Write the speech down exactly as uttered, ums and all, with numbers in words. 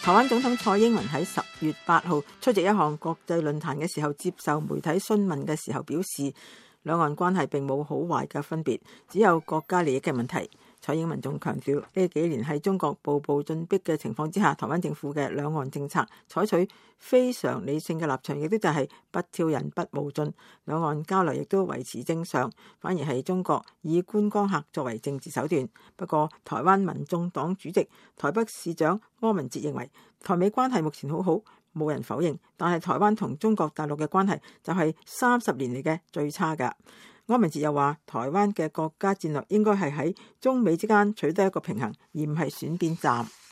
台灣總統蔡英文喺十月八號出席一項國際論壇嘅時候，接受媒體詢問嘅時候表示，兩岸關係並冇好壞嘅分別，只有國家利益嘅問題。蔡英文仲強調，呢幾年喺中國步步進逼嘅情況之下，台灣政府嘅兩岸政策採取非常理性嘅立場，亦都就係不挑釁、不冒進，兩岸交流亦都維持正常，反而係中國以觀光客作為政治手段。不過，台灣民眾黨主席、台北市長柯文哲認為，台美關係目前好好，冇人否認，但係台灣同中國大陸嘅關係就係三十年嚟嘅最差㗎。柯文哲又話，台灣嘅國家戰略應該係喺中美之間取得一個平衡，而唔係選邊站。